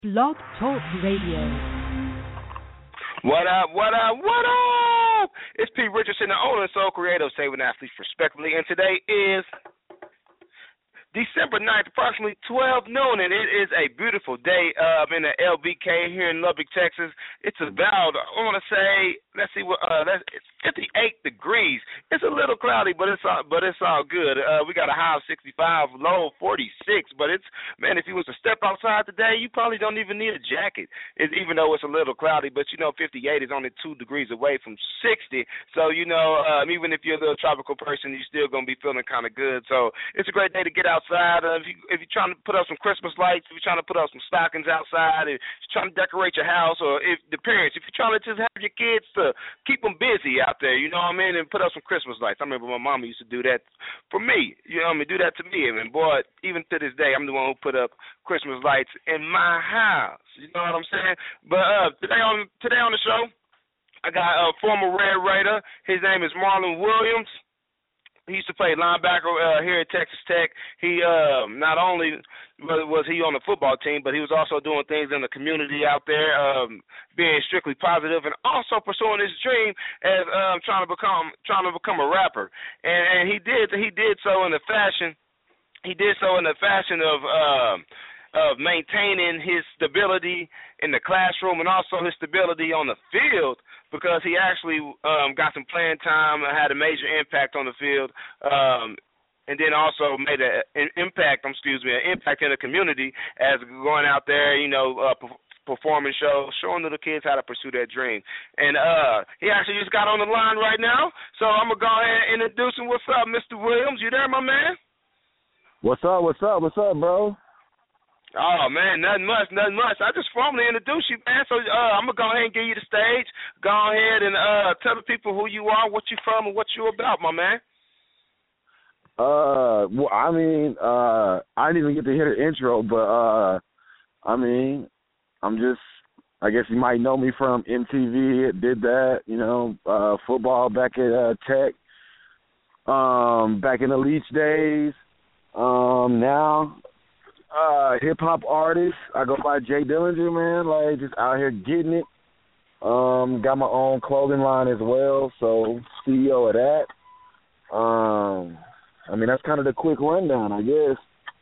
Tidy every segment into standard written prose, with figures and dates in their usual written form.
Blog Talk Radio. What up, what up, what up? It's Pete Richardson, the owner and sole creator of Saving Athletes Respectfully, and today is December 9th, approximately 12 noon, and it is a beautiful day in the LBK here in Lubbock, Texas. It's about, I want to say, let's see, it's 58 degrees. It's a little cloudy, but it's all good. We got a high of 65, low of 46, but it's, man, if you was to step outside today, you probably don't even need a jacket, even though it's a little cloudy, but 58 is only 2 degrees away from 60, so, even if you're a little tropical person, you're still going to be feeling kind of good, so it's a great day to get outside. If you're trying to put up some Christmas lights, if you're trying to put up some stockings outside, if you're trying to decorate your house, or if the parents, if you're trying to just have your kids to keep them busy out there, you know what I mean, and put up some Christmas lights. I remember my mama used to do that for me, you know what I mean, do that to me, and boy, even to this day, I'm the one who put up Christmas lights in my house, you know what I'm saying? But today on the show, I got a former Red Raider. His name is Marlon Williams. He used to play linebacker here at Texas Tech. He not only was he on the football team, but he was also doing things in the community out there, being strictly positive, and also pursuing his dream as trying to become a rapper. And he did so in the fashion. He did so in the fashion of maintaining his stability in the classroom and also his stability on the field, because he actually got some playing time, had a major impact on the field, and then also made an impact in the community as going out there, performing shows, showing little kids how to pursue their dream. And he actually just got on the line right now, so I'm going to go ahead and introduce him. What's up, Mr. Williams? You there, my man? What's up, bro? Oh, man, nothing much. I just formally introduced you, man, so I'm going to go ahead and give you the stage. Go ahead and tell the people who you are, what you from, and what you about, my man. Well, I didn't even get to hear the intro, but, I guess you might know me from MTV, did that, football back at Tech, back in the Leach days, now... hip-hop artist. I go by Jay Dillinger, man, just out here getting it. Got my own clothing line as well, so CEO of that. That's kind of the quick rundown, I guess.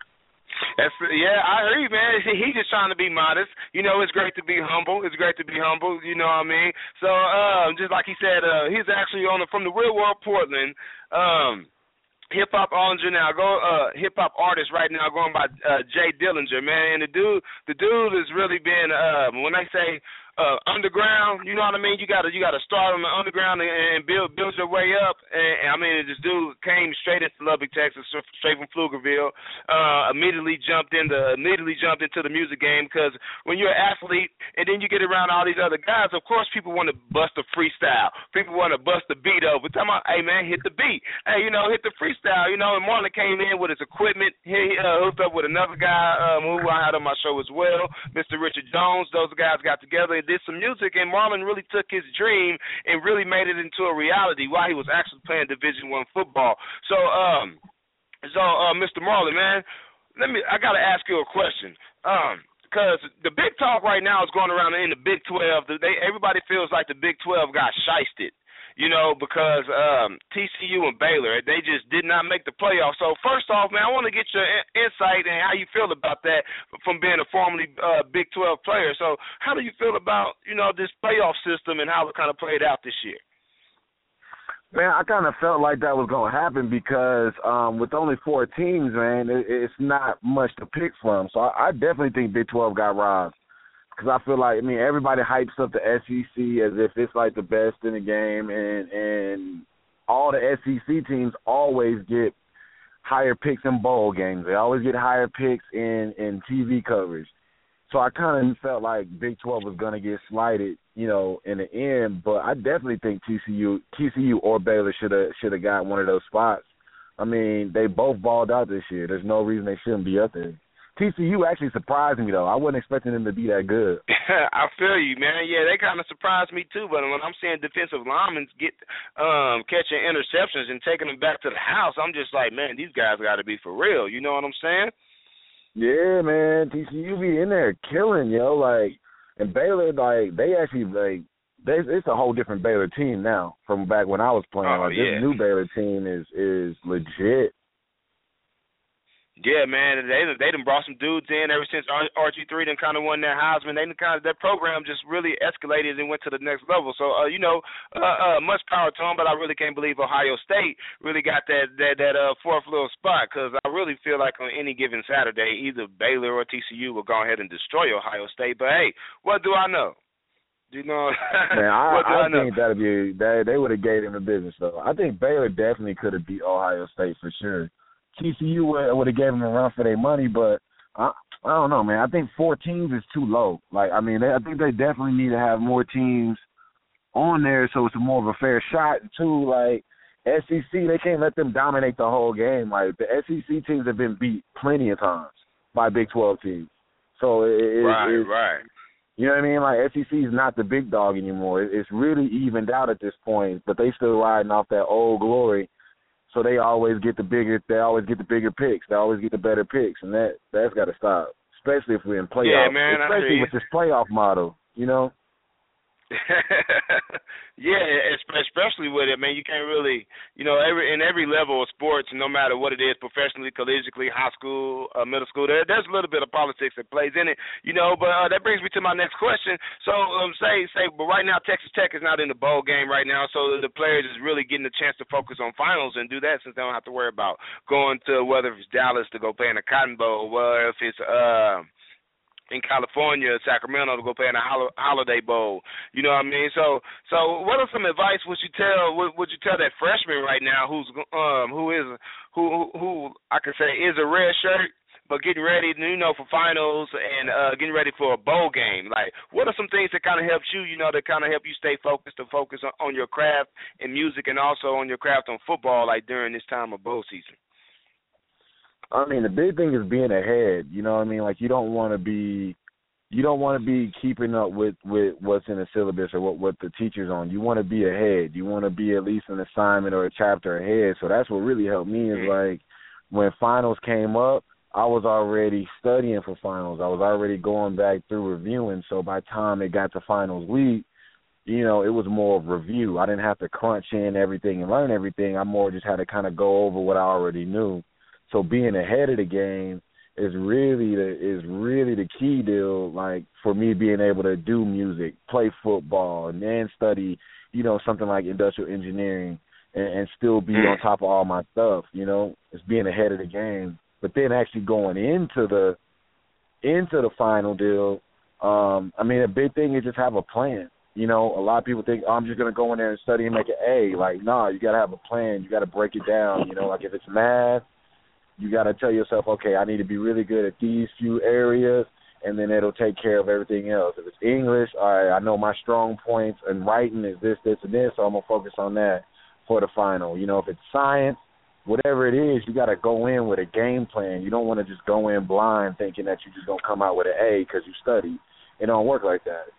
I hear you, man. He's just trying to be modest. It's great to be humble. You know what I mean? So, just like he said, he's actually from the real world Portland. Hip-hop artist right now, going by Jay Dillinger, man. And the dude has really been, when they say underground, you know what I mean? You gotta start on the underground and build your way up. And this dude came straight into Lubbock, Texas, straight from Pflugerville. Immediately jumped into the music game, because when you're an athlete and then you get around all these other guys, of course people want to bust a freestyle. People want to bust the beat over. Talking about, hey man, hit the beat. Hey, hit the freestyle. And Marlon came in with his equipment. He hooked up with another guy who I had on my show as well, Mr. Richard Jones. Those guys got together and did some music, and Marlon really took his dream and really made it into a reality while he was actually playing Division I football. So, Mr. Marlon, man, I got to ask you a question. Because the big talk right now is going around in the Big 12. Everybody feels like the Big 12 got shysted, because TCU and Baylor, they just did not make the playoffs. So first off, man, I want to get your insight and how you feel about that from being a formerly Big 12 player. So how do you feel about, this playoff system and how it kind of played out this year? Man, I kind of felt like that was going to happen because with only 4 teams, man, it's not much to pick from. So I definitely think Big 12 got robbed. Because I feel like, everybody hypes up the SEC as if it's like the best in the game, and all the SEC teams always get higher picks in bowl games. They always get higher picks in TV coverage. So I kind of felt like Big 12 was going to get slighted, in the end. But I definitely think TCU or Baylor should have got one of those spots. They both balled out this year. There's no reason they shouldn't be up there. TCU actually surprised me, though. I wasn't expecting them to be that good. I feel you, man. Yeah, they kind of surprised me, too. But when I'm seeing defensive linemen catching interceptions and taking them back to the house, I'm just like, man, these guys got to be for real. You know what I'm saying? Yeah, man, TCU be in there killing, yo. Like, and Baylor, like, they actually, like, it's a whole different Baylor team now from back when I was playing. Oh, Like, this new Baylor team is legit. Yeah, man, they done brought some dudes in ever since RG3 done kind of won that Heisman. They done that program just really escalated and went to the next level. So, much power to them, but I really can't believe Ohio State really got that fourth little spot, because I really feel like on any given Saturday, either Baylor or TCU will go ahead and destroy Ohio State. But, hey, what do I know? You know, man, I think they would have gave them the business, though. I think Baylor definitely could have beat Ohio State for sure. TCU would have gave them a run for their money, but I don't know, man. I think 4 teams is too low. Like, I mean, I think they definitely need to have more teams on there so it's more of a fair shot. Too, like, SEC, they can't let them dominate the whole game. Like, the SEC teams have been beat plenty of times by Big 12 teams. So right. You know what I mean? Like, SEC is not the big dog anymore. It's really evened out at this point, but they still riding off that old glory. So they always get the bigger picks. They always get the better picks, and that's got to stop. Especially if we're in playoffs. Yeah, man, especially with this playoff model, you know. Yeah, especially with it, man. You can't really, in every level of sports, no matter what it is, professionally, collegiately, high school, middle school, there's a little bit of politics that plays in it, But that brings me to my next question. So, but right now Texas Tech is not in the bowl game right now, so the players is really getting a chance to focus on finals and do that since they don't have to worry about going to whether it's Dallas to go play in the Cotton Bowl, or if it's in California, Sacramento, to go play in a Holiday Bowl. You know what I mean? So what are some advice would you tell that freshman right now who I could say is a red shirt, but getting ready, for finals and getting ready for a bowl game? Like, what are some things that kind of helps you, that kind of help you stay focused on your craft and music, and also on your craft on football, like during this time of bowl season? I mean, the big thing is being ahead. You know what I mean? Like, you don't want to be keeping up with what's in the syllabus or what the teacher's on. You want to be ahead. You want to be at least an assignment or a chapter ahead. So that's what really helped me is, like, when finals came up, I was already studying for finals. I was already going back through reviewing. So by the time it got to finals week, it was more of review. I didn't have to crunch in everything and learn everything. I more just had to kind of go over what I already knew. So being ahead of the game is really the key deal, like, for me being able to do music, play football, and then study, something like industrial engineering and still be on top of all my stuff, It's being ahead of the game. But then actually going into the final deal, I mean, a big thing is just have a plan. A lot of people think, I'm just going to go in there and study and make an A. Like, no, you got to have a plan. You got to break it down. Like, if it's math, you got to tell yourself, okay, I need to be really good at these few areas, and then it'll take care of everything else. If it's English, all right, I know my strong points, and writing is this, and this, so I'm going to focus on that for the final. If it's science, whatever it is, you got to go in with a game plan. You don't want to just go in blind thinking that you're just going to come out with an A because you studied. It don't work like that.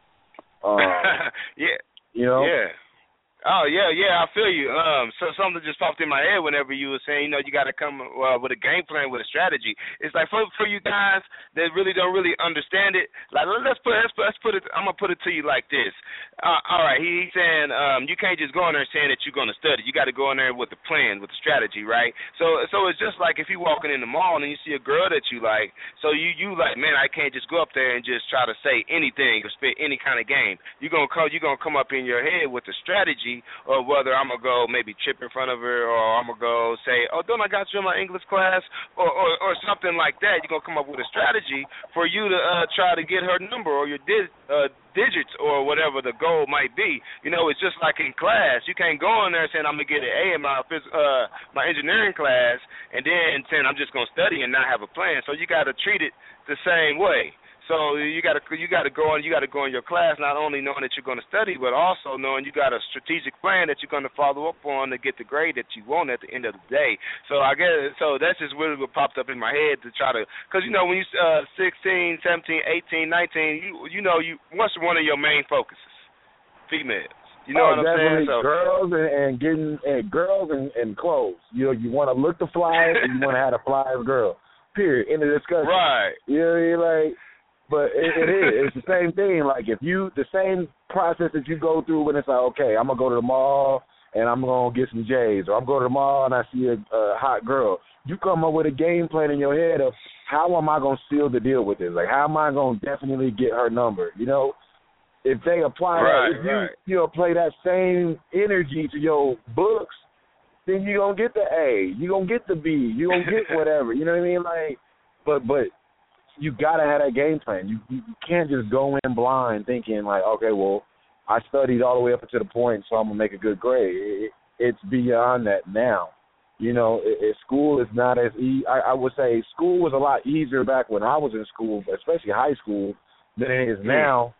Yeah. Yeah. Oh, yeah, I feel you. So something just popped in my head whenever you were saying, you got to come with a game plan, with a strategy. It's like for you guys that really don't really understand it, like, let's put it, I'm going to put it to you like this. All right, he's saying you can't just go in there saying that you're going to study. You got to go in there with a plan, with a strategy, right? So it's just like if you're walking in the mall and you see a girl that you like, so you like, man, I can't just go up there and just try to say anything or spit any kind of game. You're going to come up in your head with a strategy, or whether I'm going to go maybe trip in front of her, or I'm going to go say, oh, don't I got you in my English class, or something like that. You're going to come up with a strategy for you to try to get her number or your digits or whatever the goal might be. It's just like in class. You can't go in there saying I'm going to get an A in my engineering class and then saying I'm just going to study and not have a plan. So you got to treat it the same way. So you got to go in your class not only knowing that you're going to study, but also knowing you got a strategic plan that you're going to follow up on to get the grade that you want at the end of the day. So I guess that's just really what popped up in my head to try to, because when you 16, 17, 18, 19, what's one of your main focuses? Females. You know what I'm saying? So, girls and girls and clothes. You want to look the fly and you want to have a fly girl. Period. End of discussion. Right. You know what I mean? Like, but it is. It's the same thing. Like, the same process that you go through when it's like, okay, I'm going to go to the mall and I'm going to get some J's, or I'm going to the mall and I see a hot girl. You come up with a game plan in your head of how am I going to seal the deal with this? Like, how am I going to definitely get her number? You know, if they apply that, if you apply that same energy to your books, then you're going to get the A. You're going to get the B. You're going to get whatever. You know what I mean? Like, but you got to have that game plan. You can't just go in blind thinking like, okay, well, I studied all the way up to the point, so I'm going to make a good grade. It's beyond that now. You know, school is not as easy. I would say school was a lot easier back when I was in school, especially high school, than it is now.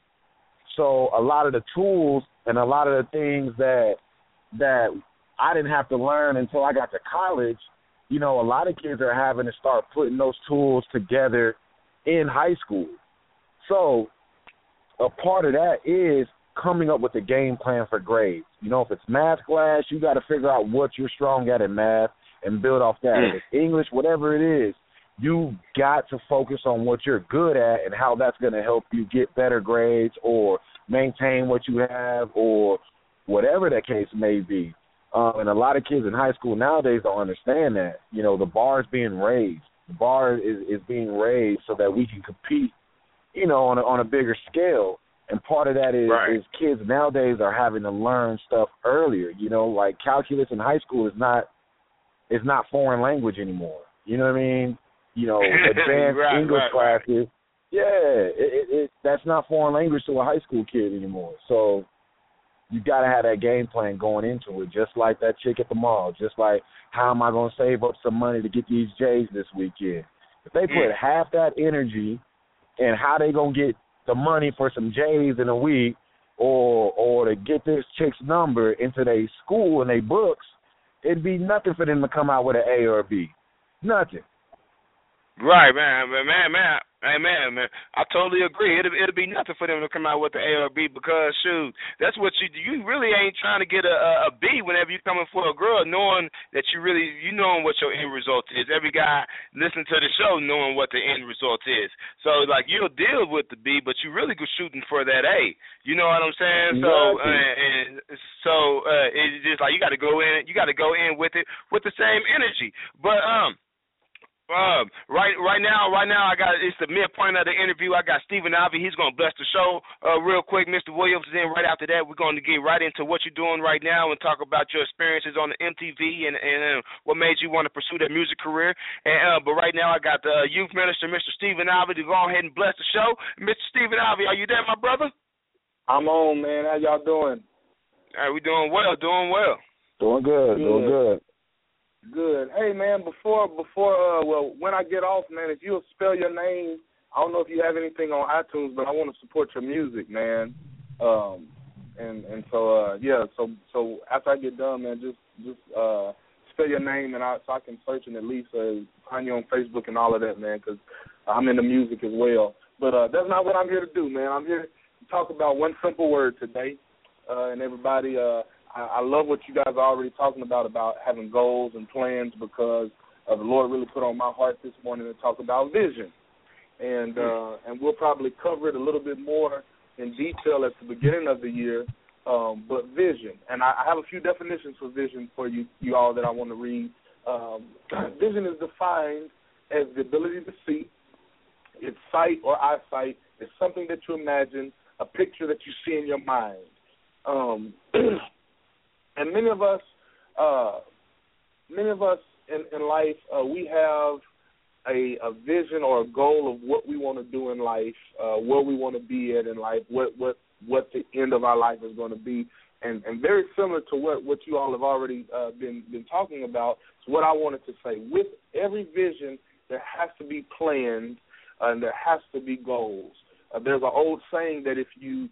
So a lot of the tools and a lot of the things that I didn't have to learn until I got to college, you know, a lot of kids are having to start putting those tools together in high school. So a part of that is coming up with a game plan for grades. You know, if it's math class, you got to figure out what you're strong at in math and build off that. If it's English, whatever it is, you got to focus on what you're good at and how that's going to help you get better grades or maintain what you have or whatever the case may be. And a lot of kids in high school nowadays don't understand that. You know, the bar is being raised. The bar is being raised so that we can compete, you know, on a bigger scale. And part of that is kids nowadays are having to learn stuff earlier. You know, like calculus in high school is not foreign language anymore. You know what I mean? You know, advanced English classes. Yeah, that's not foreign language to a high school kid anymore. So you got to have that game plan going into it, just like that chick at the mall, just like how am I going to save up some money to get these J's this weekend. If they put half that energy in how they going to get the money for some J's in a week or to get this chick's number into their school and their books, it'd be nothing for them to come out with an A or a B. Nothing. Right, man. Hey, man, I totally agree. It'll be nothing for them to come out with the A or B because, shoot, that's what you really ain't trying to get a B whenever you're coming for a girl, knowing that you knowing what your end result is. Every guy listening to the show knowing what the end result is. So, like, you'll deal with the B, but you really go shooting for that A. You know what I'm saying? Exactly. So it's just like you got to go in with it with the same energy. But right now, it's the midpoint of the interview. I got Stephen Ivy. He's going to bless the show real quick. Mr. Williams, then right after that, we're going to get right into what you're doing right now and talk about your experiences on the MTV and what made you want to pursue that music career. But right now, I got the youth minister, Mr. Stephen Ivy, to go ahead and bless the show. Mr. Stephen Ivy, are you there, my brother? I'm on, man. How y'all doing? All right, we doing well. Doing good. Good. Hey, man, before when I get off, man, if you'll spell your name, I don't know if you have anything on iTunes, but I want to support your music, man. So after I get done, man, just spell your name so I can search and at least find you on Facebook and all of that, man, because I'm into music as well. But that's not what I'm here to do, man. I'm here to talk about one simple word today, and everybody. I love what you guys are already talking about having goals and plans because the Lord really put on my heart this morning to talk about vision. And we'll probably cover it a little bit more in detail at the beginning of the year, but vision. And I have a few definitions for vision for you all that I want to read. Vision is defined as the ability to see. It's sight or eyesight. It's something that you imagine, a picture that you see in your mind. And many of us in life, we have a vision or a goal of what we want to do in life, where we want to be at in life, what the end of our life is going to be, and very similar to what you all have already been talking about. is what I wanted to say. With every vision, there has to be plans and there has to be goals. There's an old saying that if you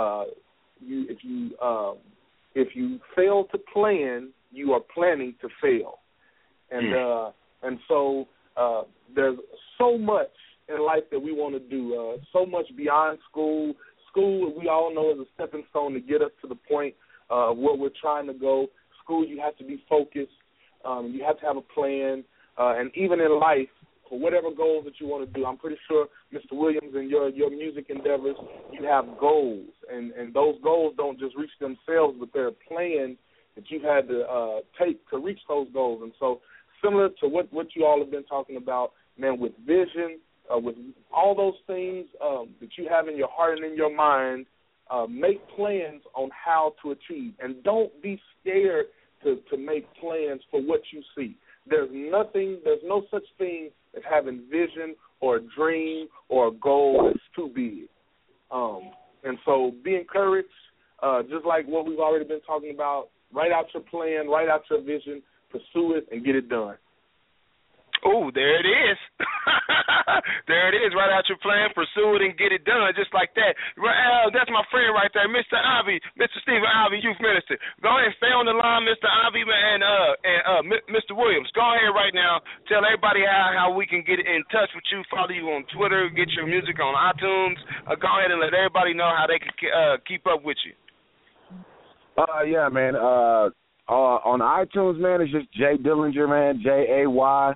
fail to plan, you are planning to fail. And so there's so much in life that we want to do, so much beyond school. School, we all know, is a stepping stone to get us to the point of where we're trying to go. School, you have to be focused. You have to have a plan. And even in life, for whatever goals that you want to do. I'm pretty sure, Mr. Williams, in your music endeavors, you have goals, and those goals don't just reach themselves, but they're plans that you've had to take to reach those goals. And so similar to what you all have been talking about, man, with vision, with all those things that you have in your heart and in your mind, make plans on how to achieve. And don't be scared to make plans for what you see. There's no such thing as having vision or a dream or a goal that's too big. And so be encouraged, just like what we've already been talking about. Write out your plan, write out your vision, pursue it, and get it done. Oh, there it is. There it is. Write out your plan, pursue it, and get it done, just like that. That's my friend right there, Mr. Ivy, Mr. Stephen Ivy, Youth Minister. Go ahead and stay on the line, Mr. Ivy, and Mr. Williams. Go ahead right now. Tell everybody how we can get in touch with you, follow you on Twitter, get your music on iTunes. Go ahead and let everybody know how they can keep up with you. Yeah, man. On iTunes, man, it's just Jay Dillinger, man, Jay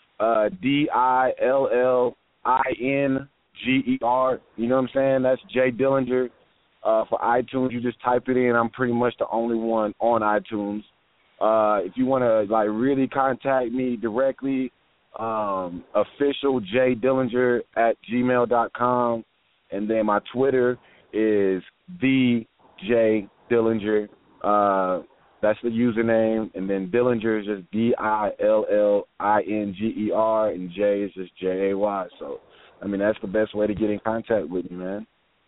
Dillinger. You know what I'm saying? That's Jay Dillinger. For iTunes, you just type it in. I'm pretty much the only one on iTunes. If you want to really contact me directly, official Jay Dillinger at gmail.com, and then my Twitter is the Jay Dillinger. That's the username, and then Dillinger is just Dillinger, and Jay is just Jay. So, I mean, that's the best way to get in contact with me, man.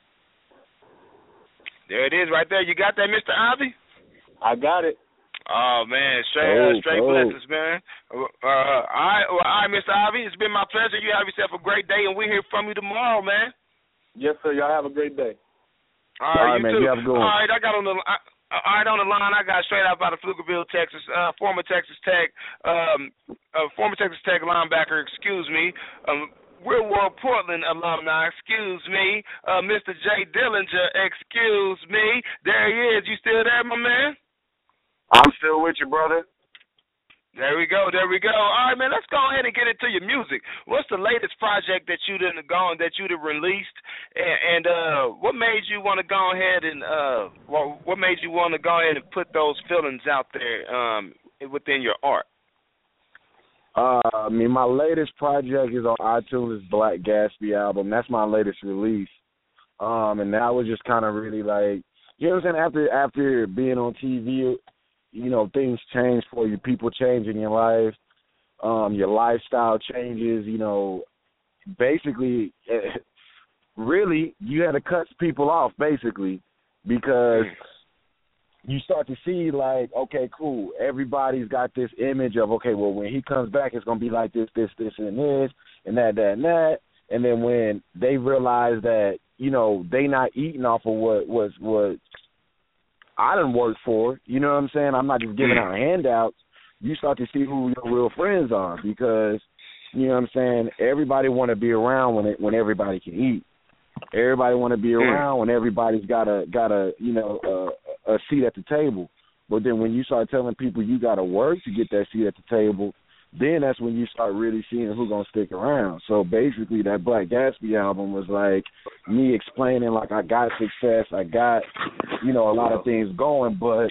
There it is right there. You got that, Mr. Ivy? I got it. Oh, man, straight blessings, man. All right, Mr. Ivy, it's been my pleasure. You have yourself a great day, and we'll hear from you tomorrow, man. Yes, sir. Y'all have a great day. All right, you man, too. You have a good one. All right, on the line, I got straight out of Pflugerville, Texas, former Texas Tech linebacker, excuse me, Real World Portland alumni, excuse me, Mr. Jay Dillinger, excuse me. There he is. You still there, my man? I'm still with you, brother. There we go. All right, man, let's go ahead and get into your music. What's the latest project that you done released, and what made you want to go ahead and put those feelings out there within your art? I mean, my latest project is on iTunes. It's Black Gatsby album. That's my latest release. And that was just kind of really you know what I'm saying? After being on TV, you know, things change for you. People change in your life. Your lifestyle changes. You know, basically, really, you had to cut people off, basically, because you start to see, okay, cool. Everybody's got this image of, okay, well, when he comes back, it's going to be like this, and this, and that. And then when they realize that, you know, they not eating off of what I done worked for, you know what I'm saying? I'm not just giving out handouts. You start to see who your real friends are because, you know what I'm saying, everybody want to be around when everybody can eat. Everybody want to be around when everybody's got a seat at the table. But then when you start telling people you got to work to get that seat at the table, then that's when you start really seeing who's going to stick around. So basically that Black Gatsby album was like me explaining I got success, I got, you know, a lot of things going, but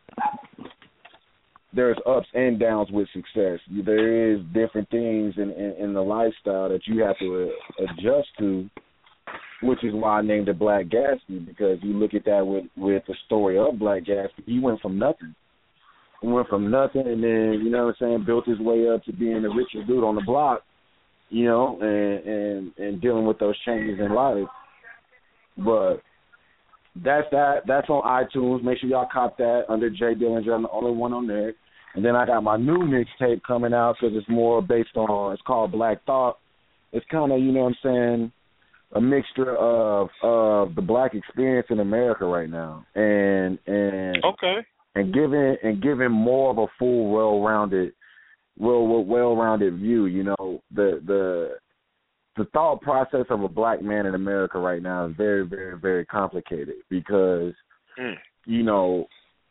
there's ups and downs with success. There is different things in the lifestyle that you have to adjust to, which is why I named it Black Gatsby, because you look at that with the story of Black Gatsby, he went from nothing. And then, you know what I'm saying, built his way up to being the richest dude on the block, you know, and dealing with those changes in life. But that's on iTunes. Make sure y'all cop that under Jay Dillinger. I'm the only one on there. And then I got my new mixtape coming out because it's more based on, it's called Black Thought. It's kind of, you know what I'm saying, a mixture of the black experience in America right now. And okay. And giving more of a full, well-rounded view. You know, the thought process of a black man in America right now is very, very, very complicated because, you know,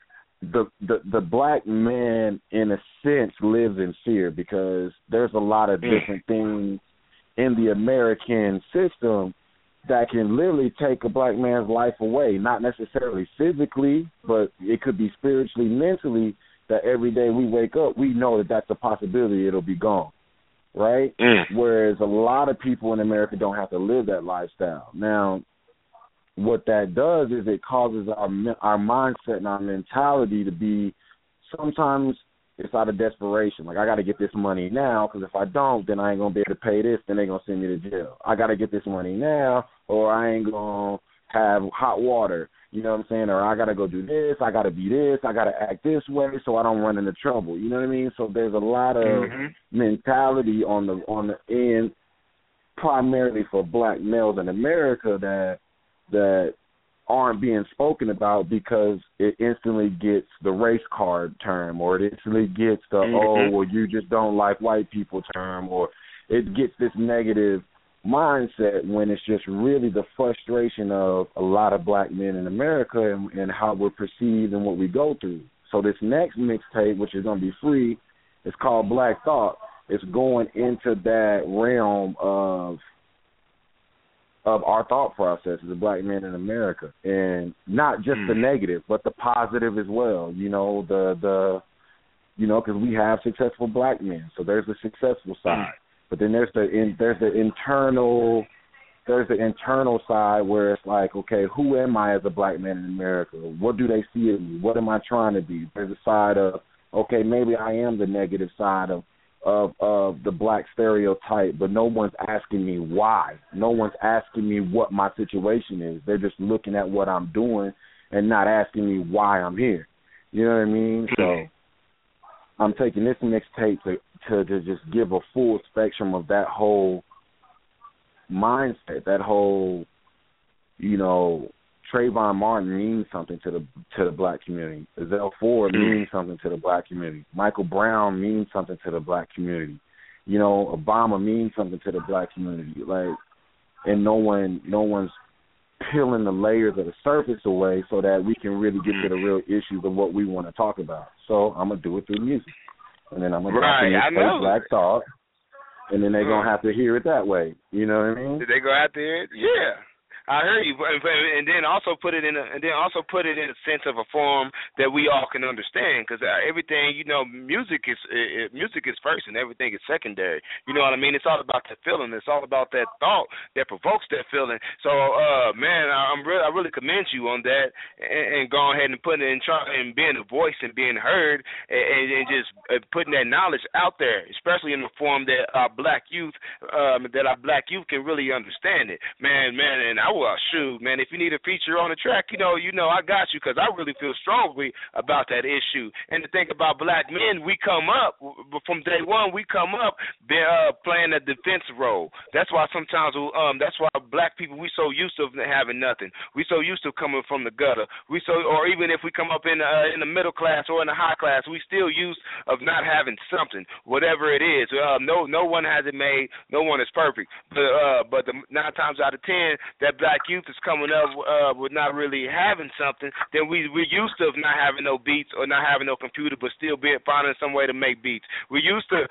the black man, in a sense, lives in fear because there's a lot of different things in the American system that can literally take a black man's life away, not necessarily physically, but it could be spiritually, mentally, that every day we wake up, we know that that's a possibility it'll be gone, right? Whereas a lot of people in America don't have to live that lifestyle. Now, what that does is it causes our mindset and our mentality to be, sometimes it's out of desperation. Like, I got to get this money now, because if I don't, then I ain't going to be able to pay this, then they're going to send me to jail. I got to get this money now, or I ain't going to have hot water, you know what I'm saying? Or I got to go do this, I got to be this, I got to act this way so I don't run into trouble, you know what I mean? So there's a lot of mentality on the end, primarily for black males in America, that aren't being spoken about because it instantly gets the race card term, or it instantly gets the, oh, well, you just don't like white people term, or it gets this negative mindset when it's just really the frustration of a lot of black men in America and how we're perceived and what we go through. So this next mixtape, which is going to be free, it's called Black Thought. It's going into that realm of our thought process as a black man in America, and not just the negative, but the positive as well. You know, because we have successful black men, so there's the successful side, but then there's the internal side where it's like, okay, who am I as a black man in America? What do they see in me? What am I trying to be? There's a side of, okay, maybe I am the negative side of the black stereotype, but no one's asking me why. No one's asking me what my situation is. They're just looking at what I'm doing and not asking me why I'm here. You know what I mean? So I'm taking this mixtape to just give a full spectrum of that whole mindset, that whole, you know, Trayvon Martin means something to the black community. Ezell Ford means something to the black community. Michael Brown means something to the black community. You know, Obama means something to the black community. Like, and no one's peeling the layers of the surface away so that we can really get to the real issues of what we want to talk about. So I'm gonna do it through music, and then I'm gonna play Black Thought, and then they're gonna have to hear it that way. You know what I mean? Did they go out there? Yeah. I heard you, and then also put it in a sense of a form that we all can understand, because everything, you know, music is first and everything is secondary. You know what I mean? It's all about that feeling. It's all about that thought that provokes that feeling. So, man, I really commend you on that, and go ahead and put it in and being a voice and being heard, and just putting that knowledge out there, especially in the form that our black youth can really understand it, man. And well, shoot, man, if you need a feature on the track, you know, I got you, because I really feel strongly about that issue. And to think about black men, we come up, from day one, we come up playing a defensive role. That's why sometimes, that's why black people, we so used to having nothing. We so used to coming from the gutter. Or even if we come up in the middle class or in the high class, we still used of not having something, whatever it is. No one has it made. No one is perfect. But the 9 times out of 10, that black youth is coming up with not really having something, then we're used to not having no beats or not having no computer, but still finding some way to make beats. We used to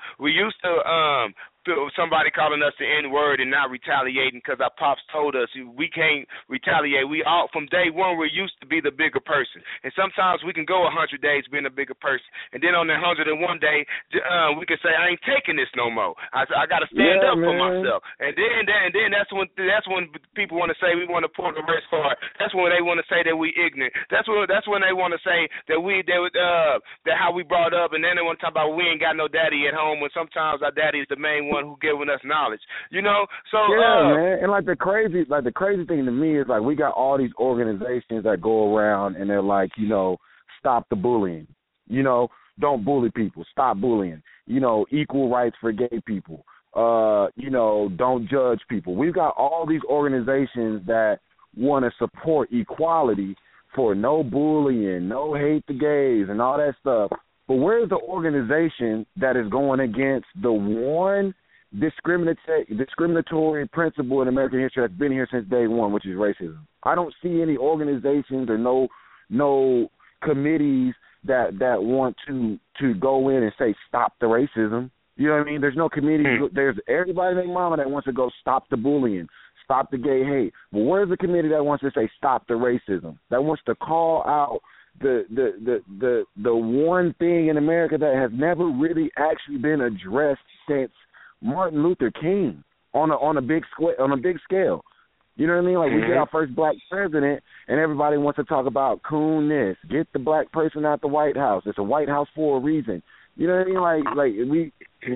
somebody calling us the N-word and not retaliating because our pops told us we can't retaliate. We all, from day one, we're used to be the bigger person. And sometimes we can go 100 days being a bigger person. And then on the 101 day, we can say, I ain't taking this no more. I got to stand up for myself. And then that's when people want to say we want to pull the race card. That's when they want to say that we ignorant. That's when they want to say that that how we brought up, and then they want to talk about we ain't got no daddy at home, when sometimes our daddy is the main one who giving us knowledge, you know. So man, and the crazy thing to me is, like, we got all these organizations that go around and they're like, you know, stop the bullying, you know, don't bully people, stop bullying, you know, equal rights for gay people, you know, don't judge people. We've got all these organizations that want to support equality for no bullying, no hate the gays, and all that stuff. But where's the organization that is going against the one discriminatory principle in American history that's been here since day one, which is racism? I don't see any organizations or no committees that want to go in and say stop the racism. You know what I mean? There's no committee. There's everybody named Mama that wants to go stop the bullying, stop the gay hate. But where's the committee that wants to say stop the racism? That wants to call out the one thing in America that has never really actually been addressed since Martin Luther King on a big scale. You know what I mean? Like, we get our first black president, and everybody wants to talk about coon this, get the black person out the White House. It's a White House for a reason. You know what I mean? Like we,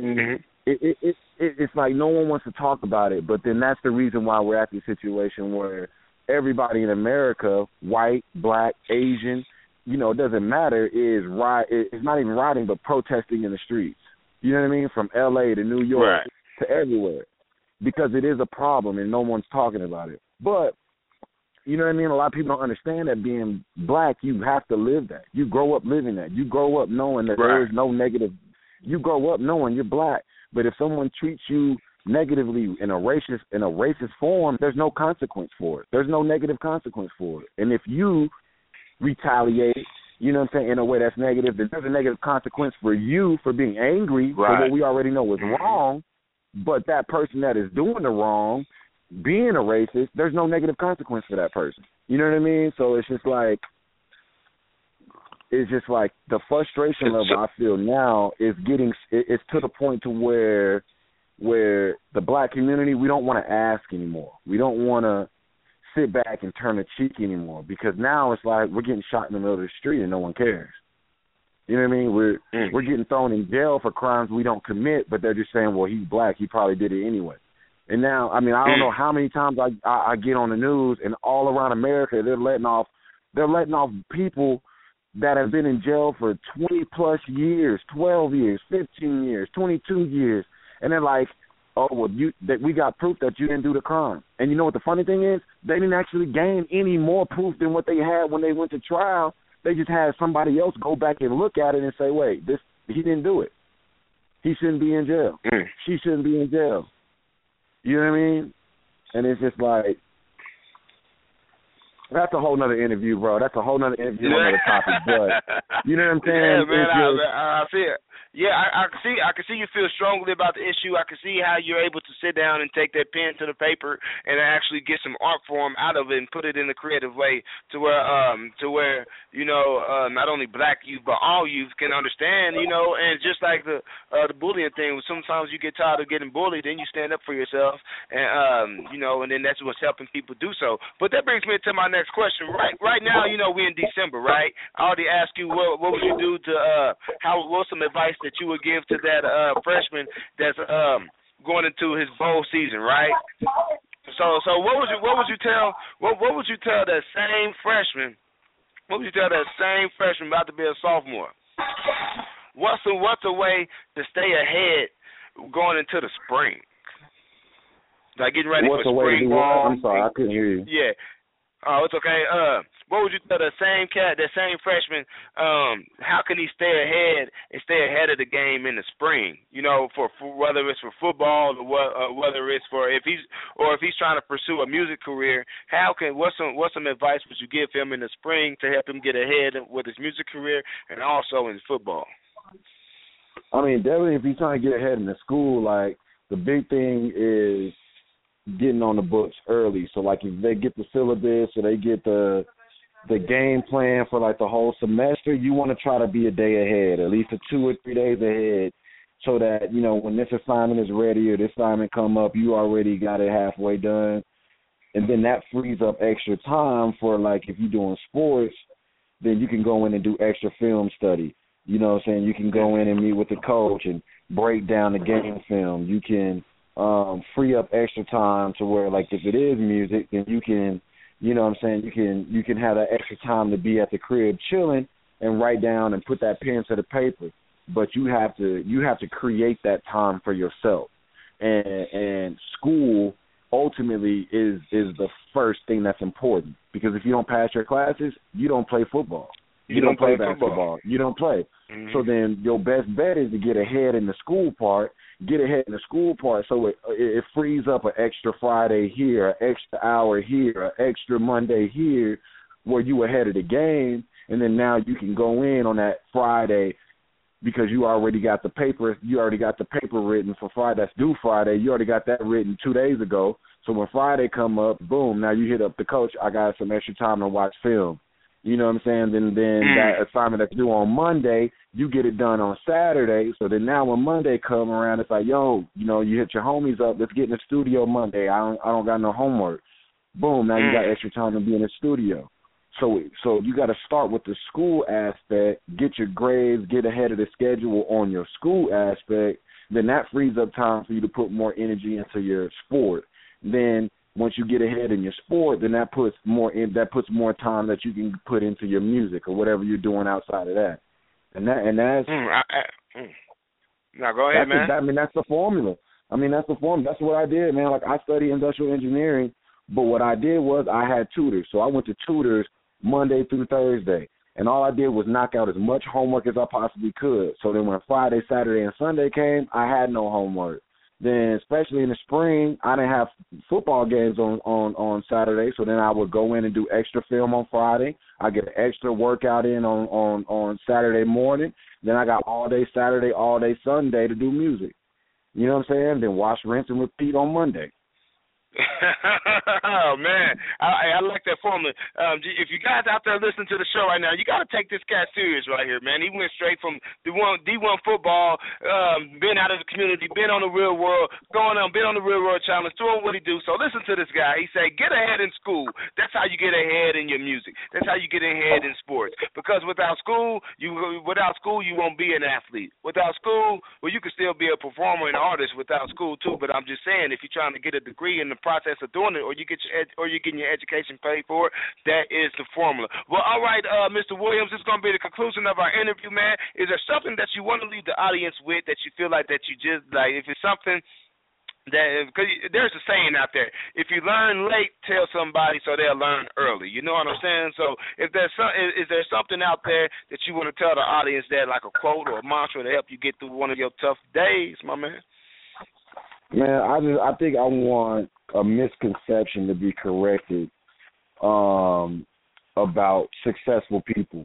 it's like no one wants to talk about it. But then that's the reason why we're at this situation where everybody in America, white, black, Asian, you know, it doesn't matter, it's not even rioting, but protesting in the streets. You know what I mean? From L.A. to New York to everywhere. Because it is a problem and no one's talking about it. But, you know what I mean? A lot of people don't understand that being black, you have to live that. You grow up living that. You grow up knowing that there is no negative. You grow up knowing you're black. But if someone treats you negatively in a racist form, there's no consequence for it. There's no negative consequence for it. And if you retaliate, you know what I'm saying, in a way that's negative, then there's a negative consequence for you for being angry for what we already know is wrong. But that person that is doing the wrong, being a racist, there's no negative consequence for that person. You know what I mean? So it's just like the frustration level I feel now is it's to the point to where the black community, we don't want to ask anymore. We don't want to sit back and turn a cheek anymore, because now it's like we're getting shot in the middle of the street and no one cares. You know what I mean? We're getting thrown in jail for crimes we don't commit, but they're just saying, well, he's black, he probably did it anyway. And now, I mean, I don't know how many times I get on the news, and all around America they're letting off people that have been in jail for 20+ years, 12 years, 15 years, 22 years, and they're like, oh, well, we got proof that you didn't do the crime. And you know what the funny thing is? They didn't actually gain any more proof than what they had when they went to trial. They just had somebody else go back and look at it and say, wait, he didn't do it. He shouldn't be in jail. She shouldn't be in jail. You know what I mean? And it's just like, that's a whole nother interview, bro. That's a whole nother interview on another topic. But you know what I'm saying? Yeah, man, I see it. Yeah, I can see you feel strongly about the issue. I can see how you're able to sit down and take that pen to the paper and actually get some art form out of it and put it in a creative way to where you know, not only black youth but all youth can understand, you know. And just like the bullying thing, sometimes you get tired of getting bullied, then you stand up for yourself, and you know, and then that's what's helping people do so. But that brings me to my next question. Right now, you know, we're in December, right? I already asked you what would you do to what's some advice that you would give to that freshman that's going into his bowl season, right? So what would you tell that same freshman? What would you tell that same freshman about to be a sophomore? What's a way to stay ahead going into the spring? Like getting ready for spring ball. I'm sorry, I couldn't hear you. Yeah. Oh, it's okay. What would you tell that same freshman? How can he stay ahead of the game in the spring? You know, for whether it's for football or whether it's for if he's trying to pursue a music career. What's some advice would you give him in the spring to help him get ahead with his music career and also in football? I mean, definitely if he's trying to get ahead in the school, like the big thing is getting on the books early. So like if they get the syllabus or they get the game plan for like the whole semester, you want to try to be a day ahead, at least 2 or 3 days ahead, so that, you know, when this assignment is ready or this assignment come up, you already got it halfway done. And then that frees up extra time for, like, if you're doing sports, then you can go in and do extra film study. You know what I'm saying? You can go in and meet with the coach and break down the game film. You can free up extra time to where, like, if it is music, then you can, you know what I'm saying, you can have that extra time to be at the crib chilling and write down and put that pen to the paper. But you have to create that time for yourself. And school ultimately is the first thing that's important, because if you don't pass your classes, you don't play football. You don't play basketball. You don't play. Mm-hmm. So then your best bet is to get ahead in the school part, so it frees up an extra Friday here, an extra hour here, an extra Monday here, where you ahead of the game, and then now you can go in on that Friday because you already got the paper. You already got the paper written for Friday. That's due Friday. You already got that written 2 days ago. So when Friday come up, boom, now you hit up the coach. I got some extra time to watch film. You know what I'm saying? Then that assignment that's due on Monday, you get it done on Saturday. So then now when Monday come around, it's like, yo, you know, you hit your homies up. Let's get in the studio Monday. I don't got no homework. Boom, now you got extra time to be in the studio. So you got to start with the school aspect, get your grades, get ahead of the schedule on your school aspect. Then that frees up time for you to put more energy into your sport. Then once you get ahead in your sport, then that puts more time that you can put into your music or whatever you're doing outside of that. Now go ahead, man. That's the formula. That's what I did, man. Like, I studied industrial engineering, but what I did was I had tutors. So I went to tutors Monday through Thursday, and all I did was knock out as much homework as I possibly could. So then when Friday, Saturday, and Sunday came, I had no homework. Then, especially in the spring, I didn't have football games on Saturday, so then I would go in and do extra film on Friday. I get an extra workout in on Saturday morning. Then I got all day Saturday, all day Sunday to do music. You know what I'm saying? Then wash, rinse, and repeat on Monday. Oh, man. I like that formula. If you guys out there listening to the show right now, you got to take this cat serious right here, man. He went straight from D1 football, been out of the community, been on the real world, been on the real world challenge, doing what he do. So listen to this guy. He say, get ahead in school. That's how you get ahead in your music. That's how you get ahead in sports. Because without school, you won't be an athlete. Without school, well, you can still be a performer and artist without school too. But I'm just saying, if you're trying to get a degree in the process of doing it, or you're getting your education paid for it, that is the formula. Well, all right, Mr. Williams, this is going to be the conclusion of our interview, man. Is there something that you want to leave the audience with that you feel like that you just, like, if it's something that, because there's a saying out there, if you learn late, tell somebody so they'll learn early. You know what I'm saying? So if there's is there something out there that you want to tell the audience, that like a quote or a mantra to help you get through one of your tough days, my man? Man, I think I want a misconception to be corrected about successful people.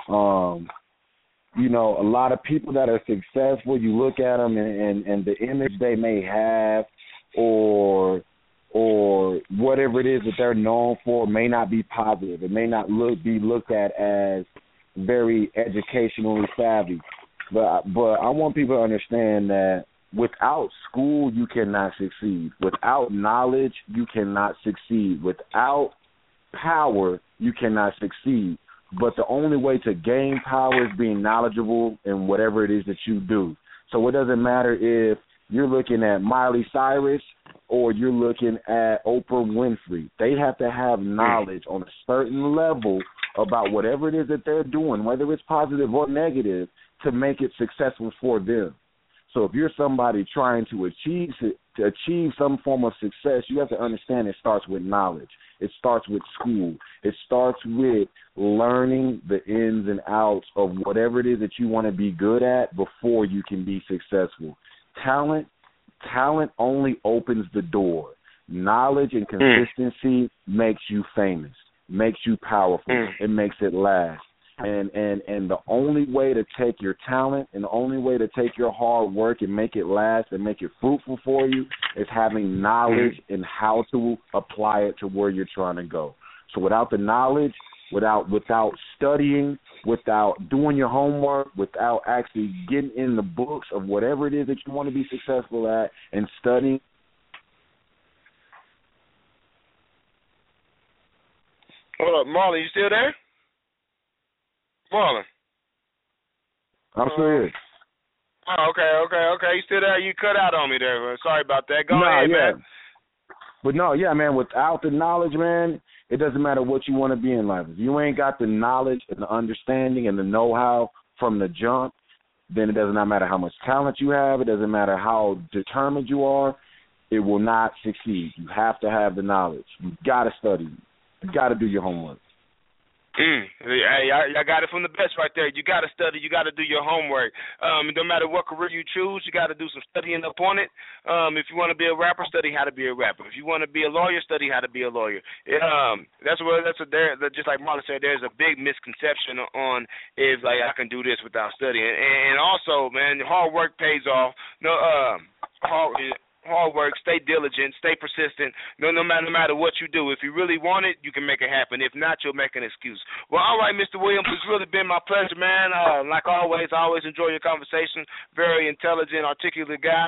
You know, a lot of people that are successful, you look at them and the image they may have or whatever it is that they're known for may not be positive. It may not be looked at as very educationally savvy. But I want people to understand that without school, you cannot succeed. Without knowledge, you cannot succeed. Without power, you cannot succeed. But the only way to gain power is being knowledgeable in whatever it is that you do. So it doesn't matter if you're looking at Miley Cyrus or you're looking at Oprah Winfrey. They have to have knowledge on a certain level about whatever it is that they're doing, whether it's positive or negative, to make it successful for them. So if you're somebody trying to achieve some form of success, you have to understand it starts with knowledge. It starts with school. It starts with learning the ins and outs of whatever it is that you want to be good at before you can be successful. Talent only opens the door. Knowledge and consistency makes you famous, makes you powerful. It makes it last. And the only way to take your talent and the only way to take your hard work and make it last and make it fruitful for you is having knowledge and how to apply it to where you're trying to go. So without the knowledge, without studying, without doing your homework, without actually getting in the books of whatever it is that you want to be successful at and studying. Hold up, Marlon, you still there? Marlon. I'm still here. Oh, okay. You still there? You cut out on me there. Sorry about that. Go ahead, man. But man, without the knowledge, man, it doesn't matter what you want to be in life. If you ain't got the knowledge and the understanding and the know-how from the jump, then it does not matter how much talent you have. It doesn't matter how determined you are. It will not succeed. You have to have the knowledge. You got to study. You got to do your homework. Hey, I got it from the best right there. You got to study. You got to do your homework. No matter what career you choose, you got to do some studying up on it. If you want to be a rapper, study how to be a rapper. If you want to be a lawyer, study how to be a lawyer. Just like Marlon said, there's a big misconception on if like I can do this without studying. And also, man, hard work pays off. Hard work, stay diligent, stay persistent. No matter what you do. If you really want it, you can make it happen. If not, you'll make an excuse. Well, all right, Mr. Williams, it's really been my pleasure, man. Like always, I always enjoy your conversation. Very intelligent, articulate guy.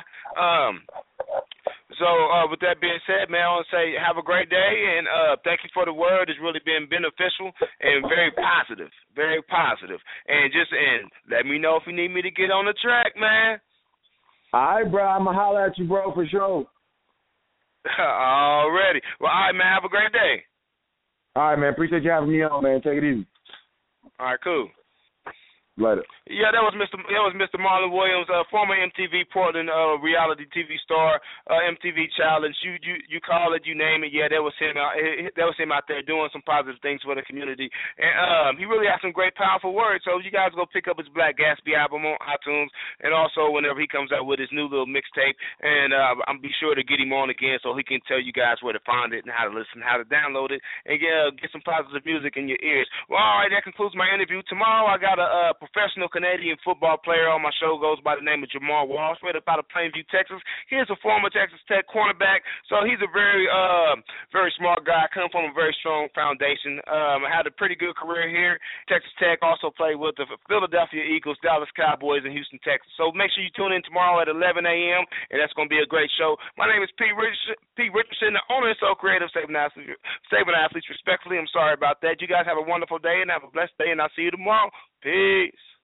So with that being said, man, I want to say have a great day, and thank you for the word. It's really been beneficial and very positive, very positive. And let me know if you need me to get on the track, man. All right, bro. I'm going to holler at you, bro, for sure. Already. Well, all right, man. Have a great day. All right, man. Appreciate you having me on, man. Take it easy. All right, cool. Later. Yeah, that was Mr. Marlon Williams, former MTV Portland reality TV star, MTV Challenge. You call it, you name it. Yeah, that was him out there doing some positive things for the community. And he really has some great, powerful words. So you guys go pick up his Black Gatsby album on iTunes, and also whenever he comes out with his new little mixtape. And I'll be sure to get him on again so he can tell you guys where to find it and how to listen, how to download it, and get some positive music in your ears. Well, all right, that concludes my interview. Tomorrow I got a professional Canadian football player on my show, goes by the name of Jamar Walsh, right up out of Plainview, Texas. He's a former Texas Tech cornerback, so he's a very smart guy, come from a very strong foundation. Had a pretty good career here. Texas Tech, also played with the Philadelphia Eagles, Dallas Cowboys, and Houston, Texas. So make sure you tune in tomorrow at 11 a.m., and that's going to be a great show. My name is Pete Richardson, the owner and sole creator of Saving Athletes. Respectfully, I'm sorry about that. You guys have a wonderful day and have a blessed day, and I'll see you tomorrow. Peace.